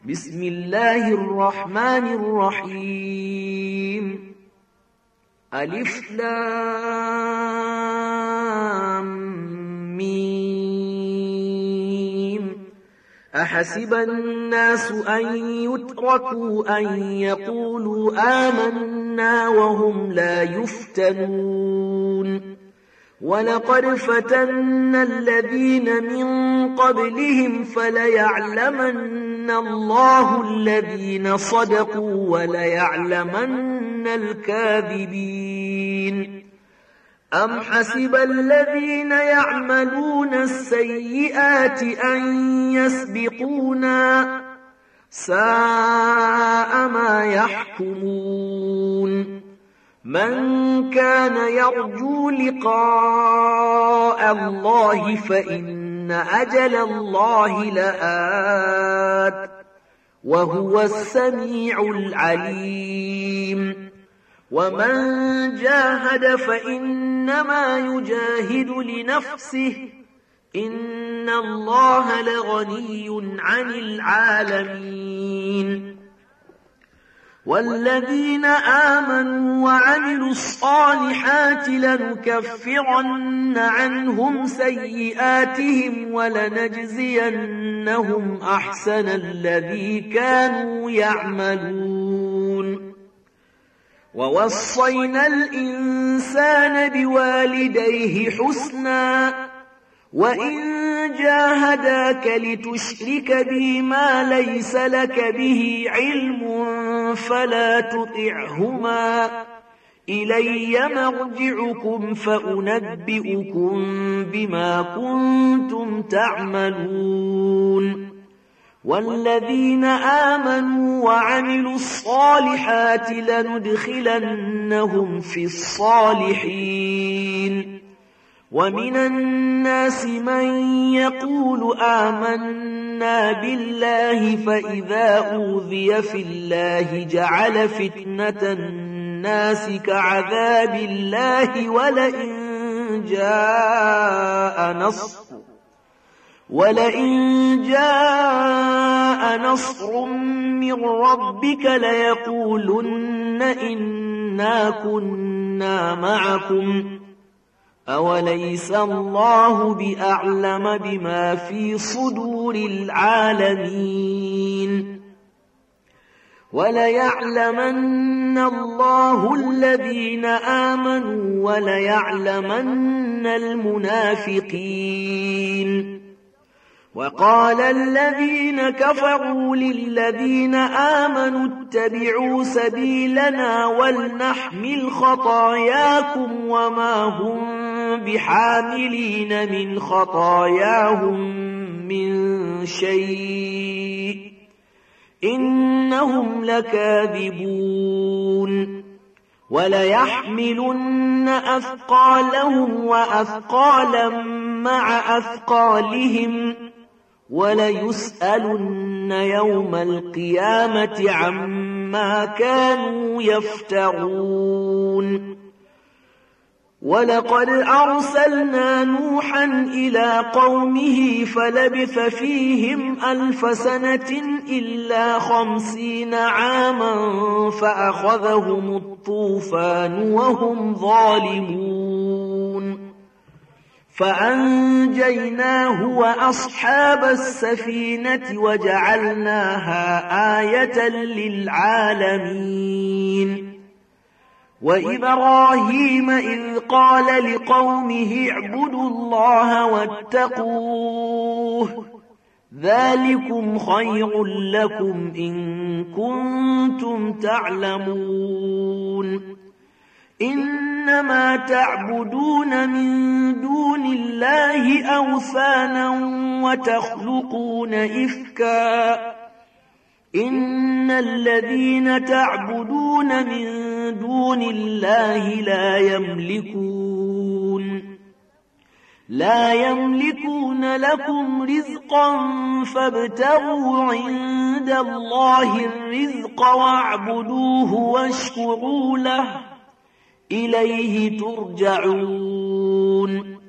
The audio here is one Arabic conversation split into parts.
بسم الله الرحمن الرحيم ألف لام ميم أحسب الناس أن يتركوا أن يقولوا آمنا وهم لا يفتنون ولقد فتنا الذين من قبلهم فليعلمن الله الذين صدقوا وليعلمن الكاذبين أم حسب الذين يعملون السيئات أن يسبقونا ساء ما يحكمون من كان يرجو لقاء الله فإن أجل الله لآت وهو السميع العليم ومن جاهد فإنما يجاهد لنفسه إن الله لغني عن العالمين والذين آمنوا وعملوا الصالحات لنكفرن عنهم سيئاتهم ولنجزينهم أحسن الذي كانوا يعملون ووصينا الإنسان بوالديه حسنا وإن جاهداك لتشرك بي ما ليس لك به علم فلا تطعهما إلي مرجعكم فأنبئكم بما كنتم تعملون والذين آمنوا وعملوا الصالحات لندخلنهم في الصالحين ومن الناس من يقول آمنا بالله فإذا أوذي في الله جعل فتنة الناس كعذاب الله ولئن جاء نصر من ربك ليقولن إنا كنا معكم أوليس الله بأعلم بما في صدور العالمين وليعلمن الله الذين آمنوا وليعلمن المنافقين وقال الذين كفروا للذين آمنوا اتبعوا سبيلنا ولنحمل خطاياكم وما هم بحاملين من خطاياهم من شيء إنهم لكاذبون وليحملن أثقالهم وأثقالا مع أثقالهم وليسألن يوم القيامة عما كانوا يفترون ولقد أرسلنا نوحا إلى قومه فلبث فيهم 1000 سنة إلا 50 عاما فأخذهم الطوفان وهم ظالمون فأنجيناه وأصحاب السفينة وجعلناها آية للعالمين وإبراهيم إذ قال لقومه اعبدوا الله واتقوه ذلكم خير لكم إن كنتم تعلمون إنما تعبدون من دون الله أوثانا وتخلقون إفكا إن الذين تعبدون من دون الله لا يملكون لكم رزقا فابتغوا عند الله الرزق واعبدوه واشكروا له إليه ترجعون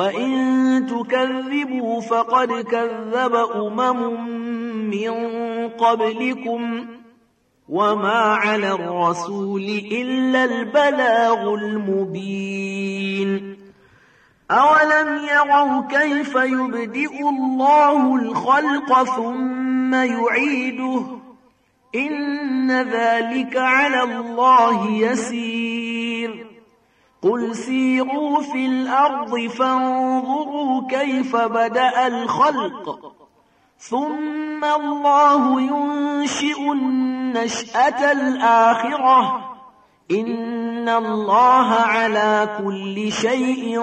وإن تكذبوا فقد كذب أمم من قبلكم وما على الرسول إلا البلاغ المبين أولم يروا كيف يبدئ الله الخلق ثم يعيده إن ذلك على الله يسير قل سيروا في الأرض فانظروا كيف بدأ الخلق ثم الله ينشئ النشأة الآخرة إن الله على كل شيء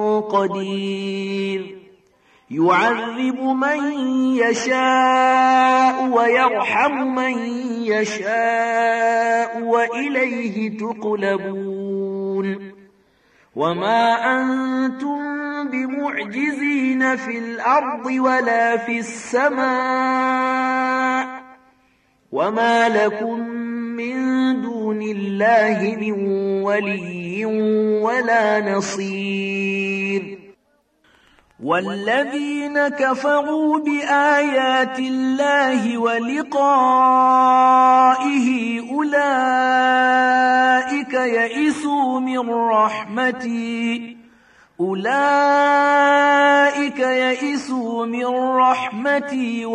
قدير يعذب من يشاء ويرحم من يشاء وإليه تقلبون وما أنتم بمعجزين في الأرض ولا في السماء وما لكم من دون الله من ولي ولا نصير والذين كفروا بآيات الله ولقائه أولئك يئسوا من رحمتي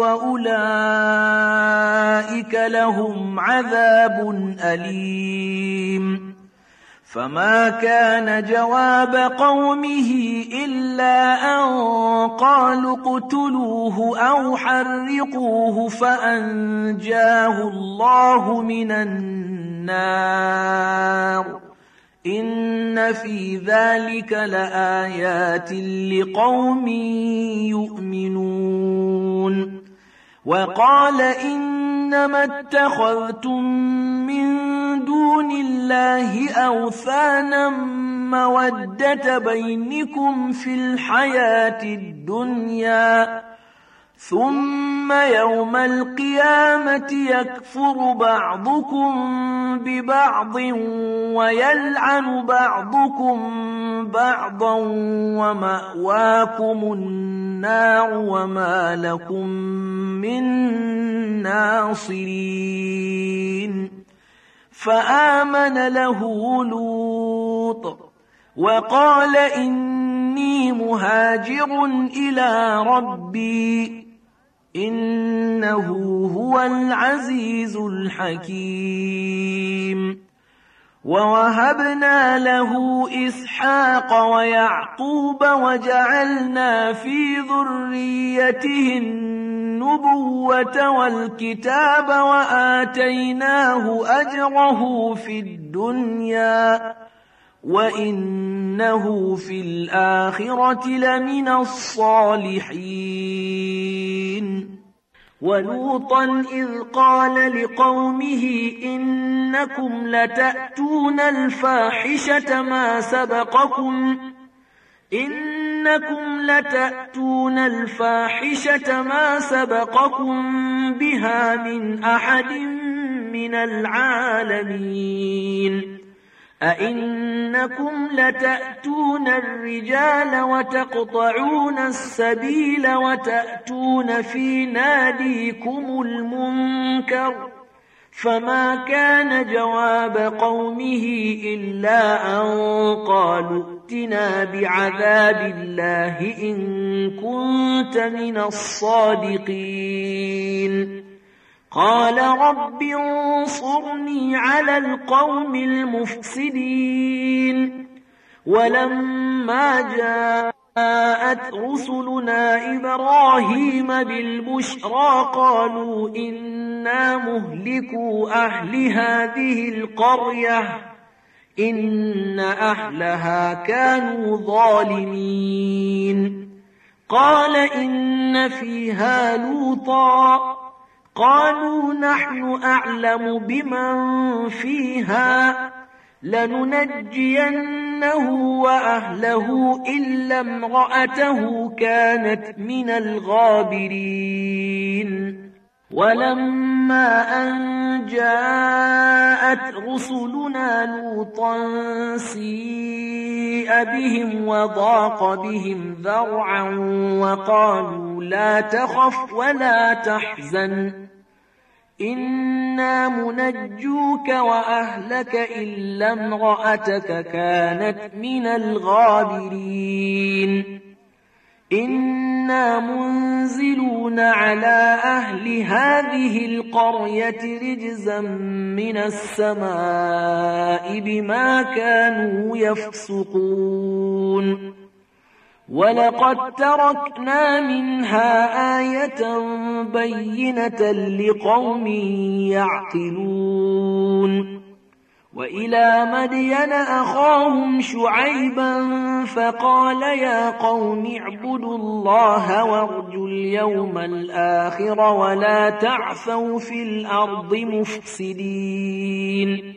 وأولئك لهم عذاب أليم فما كان جواب قومه إلا أن قالوا اقتلوه أو حرقوه فأنجاه الله من النار إن في ذلك لآيات لقوم يؤمنون وقال إنما اتخذتم من دون الله أوثانا مودة بينكم في الحياة الدنيا ثم يوم القيامة يكفر بعضكم ببعض ويلعن بعضكم بعضا ومأواكم النار وما لكم من ناصرين فآمن له لوط وقال إني مهاجر إلى ربي إنه هو العزيز الحكيم ووهبنا له إسحاق ويعقوب وجعلنا في ذريته النبوة والكتاب وآتيناه أجره في الدنيا وإنه في الآخرة لمن الصالحين ولوطا إذ قال لقومه إنكم لتأتون الفاحشة ما سبقكم بها من أحد من العالمين أئنكم لتأتون الرجال وتقطعون السبيل وتأتون في ناديكم المنكر فما كان جواب قومه إلا أن قالوا ائتنا بعذاب الله إن كنت من الصادقين قال رب انصرني على القوم المفسدين ولما جاءت رسلنا إبراهيم بالبشرى قالوا إنا مهلكو أهل هذه القرية إن أهلها كانوا ظالمين قال إن فيها لوطا قالوا نحن أعلم بمن فيها لننجينه وأهله إلا امرأته كانت من الغابرين ولما أن جاءت رسلنا لوطا سيء بهم وضاق بهم ذرعا وقالوا لا تخف ولا تحزن إنا منجوك وأهلك إلا امرأتك كانت من الغابرين إنا منزلون على أهل هذه القرية رجزا من السماء بما كانوا يفسقون ولقد تركنا منها آية بينة لقوم يعقلون وإلى مدين أخاهم شعيبا فقال يا قوم اعبدوا الله وارجوا اليوم الآخر ولا تعثوا في الأرض مفسدين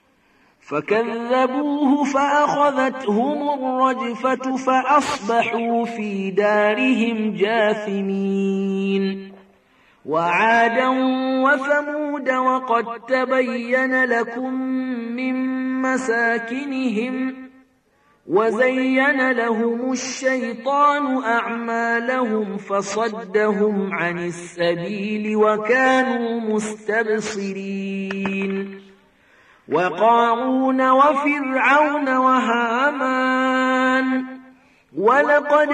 فكذبوه فأخذتهم الرجفة فأصبحوا في دارهم جاثمين وعادا وثمود وقد تبين لكم من مساكنهم وزين لهم الشيطان أعمالهم فصدهم عن السبيل وكانوا مستبصرين وقارون وفرعون وهامان ولقد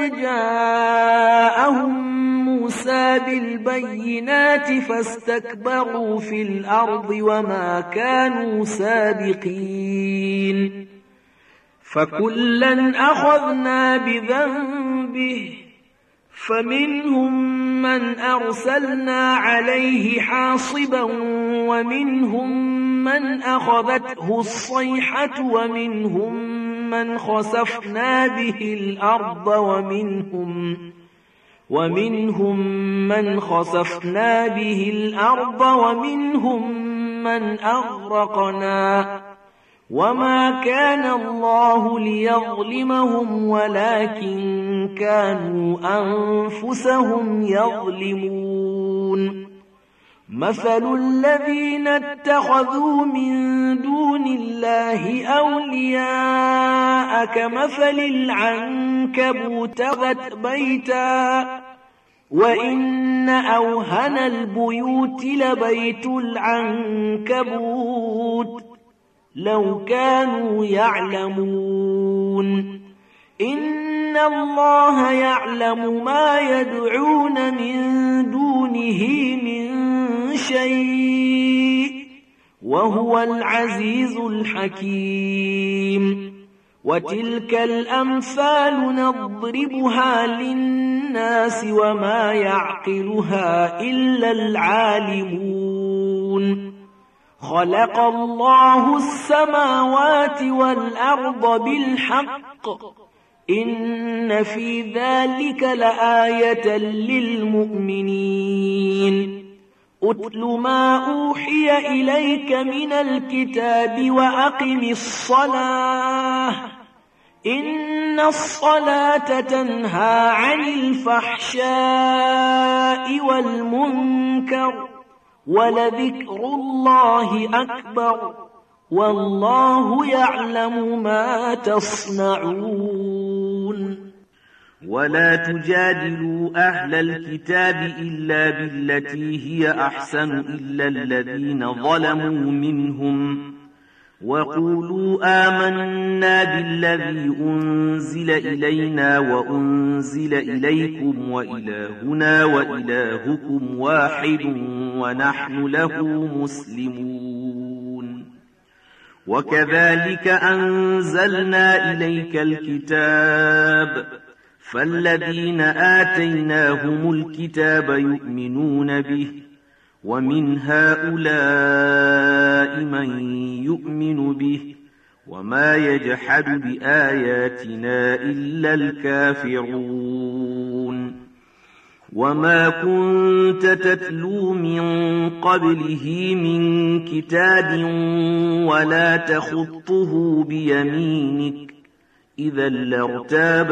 جاءهم موسى بالبينات فاستكبروا في الأرض وما كانوا سابقين فكلا أخذنا بذنبه فمنهم من أرسلنا عليه حاصبا ومنهم من أخذته الصيحة ومنهم من خسفنا به الأرض ومنهم من أغرقنا وما كان الله ليظلمهم ولكن كانوا أنفسهم يظلمون مثل الذين اتخذوا من دون الله أولياء كمثل العنكبوت اتخذت بيتا وإن أوهن البيوت لبيت العنكبوت لو كانوا يعلمون إن الله يعلم ما يدعون من دونه من شيء وهو العزيز الحكيم وتلك الأمثال نضربها للناس وما يعقلها إلا العالمون خلق الله السماوات والأرض بالحق إن في ذلك لآية للمؤمنين أتل ما أوحي إليك من الكتاب وأقم الصلاة إن الصلاة تنهى عن الفحشاء والمنكر ولذكر الله أكبر والله يعلم ما تصنعون ولا تجادلوا أهل الكتاب إلا بالتي هي أحسن إلا الذين ظلموا منهم وقولوا آمنا بالذي أنزل إلينا وأنزل إليكم وإلهنا وإلهكم واحد ونحن له مسلمون وكذلك أنزلنا إليك الكتاب فالذين آتيناهم الكتاب يؤمنون به ومن هؤلاء من يؤمن به وما يجحد بآياتنا إلا الكافرون وما كنت تتلو من قبله من كتاب ولا تخطه بيمينك إذا لارتاب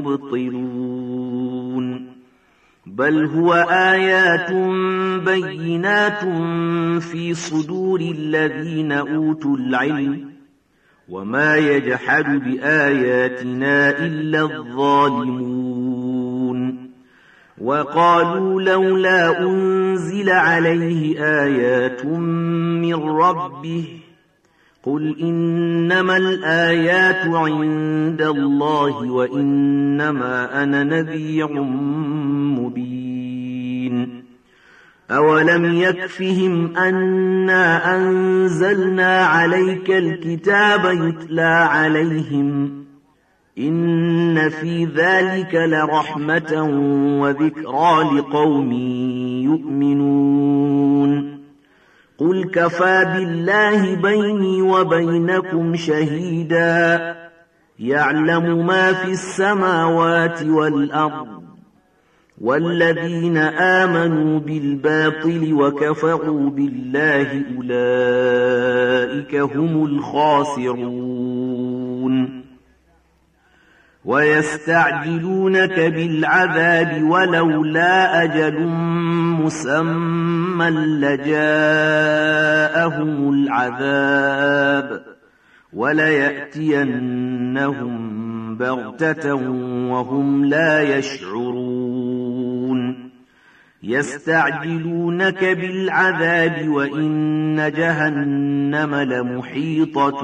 المبطلون بل هو آيات بينات في صدور الذين أوتوا العلم وما يجحد بآياتنا إلا الظالمون وقالوا لولا أنزل عليه آيات من ربه قل إنما الآيات عند الله وإنما أنا نذير مبين أولم يكفهم أنا أنزلنا عليك الكتاب يتلى عليهم إن في ذلك لرحمة وذكرى لقوم يؤمنون قل كفى بالله بيني وبينكم شهيدا يعلم ما في السماوات والأرض والذين آمنوا بالباطل وكفروا بالله أولئك هم الخاسرون ويستعجلونك بالعذاب ولولا أجل مسمى لجاءهم العذاب وليأتينهم بغتة وهم لا يشعرون يستعجلونك بالعذاب وإن جهنم لمحيطة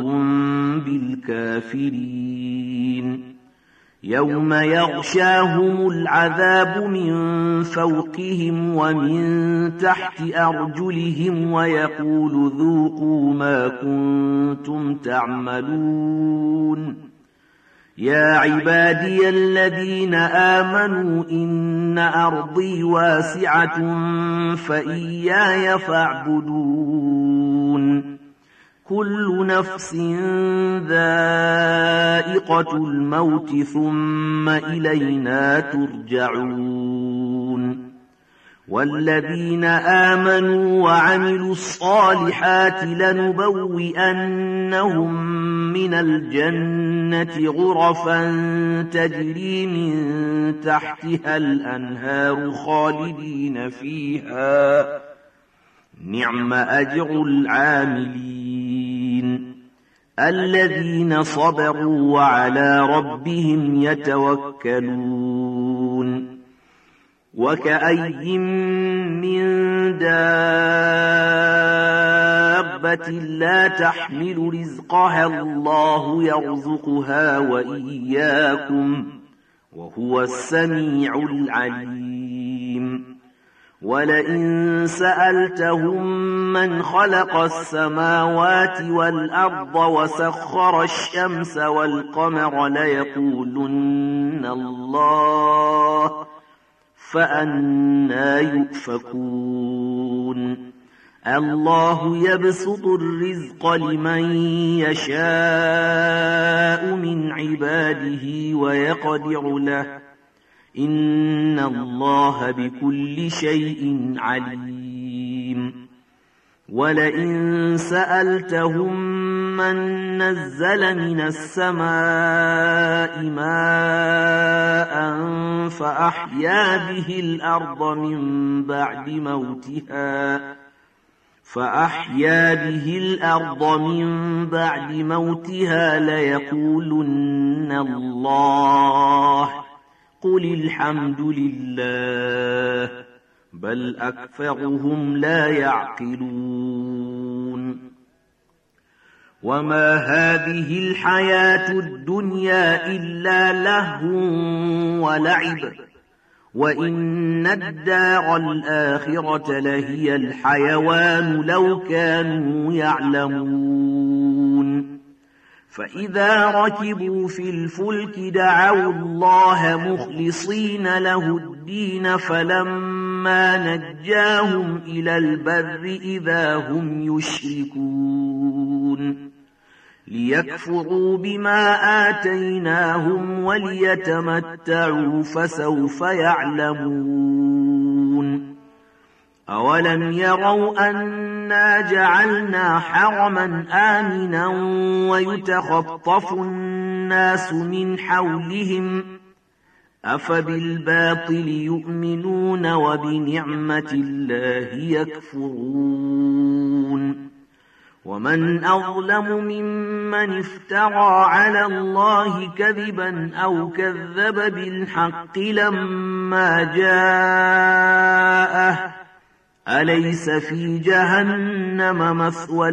بالكافرين يوم يغشاهم العذاب من فوقهم ومن تحت أرجلهم ويقول ذوقوا ما كنتم تعملون يا عبادي الذين آمنوا إن أرضي واسعة فإياي فاعبدون كل نفس ذائقة الموت ثم إلينا ترجعون والذين آمنوا وعملوا الصالحات لنبوئنهم من الجنة غرفا تجري من تحتها الأنهار خالدين فيها نعم أجر العاملين الذين صبروا وعلى ربهم يتوكلون وكأي من دابة لا تحمل رزقها الله يرزقها وإياكم وهو السميع العليم ولئن سألتهم من خلق السماوات والأرض وسخر الشمس والقمر ليقولن الله فأنى يؤفكون الله يبسط الرزق لمن يشاء من عباده ويقدر له إن الله بكل شيء عليم ولئن سألتهم من نزل من السماء ماء فأحيا به الأرض من بعد موتها ليقولن الله قل الحمد لله بل أكثرهم لا يعقلون وما هذه الحياة الدنيا إلا لهو ولعب وإن الدار الآخرة لهي الحيوان لو كانوا يعلمون فإذا ركبوا في الفلك دعوا الله مخلصين له الدين فلما نجاهم إلى البر إذا هم يشركون ليكفروا بما آتيناهم وليتمتعوا فسوف يعلمون أولم يروا أنا جعلنا حرما آمنا ويتخطف الناس من حولهم أفبالباطل يؤمنون وبنعمة الله يكفرون ومن أظلم ممن افترى على الله كذبا أو كذب بالحق لما جاءه أليس في جهنم مثوى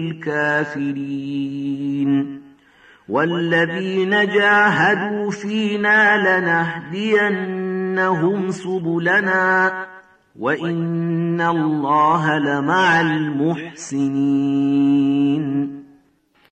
للكافرين والذين جاهدوا فينا لنهدينهم سبلنا وإن الله لمع المحسنين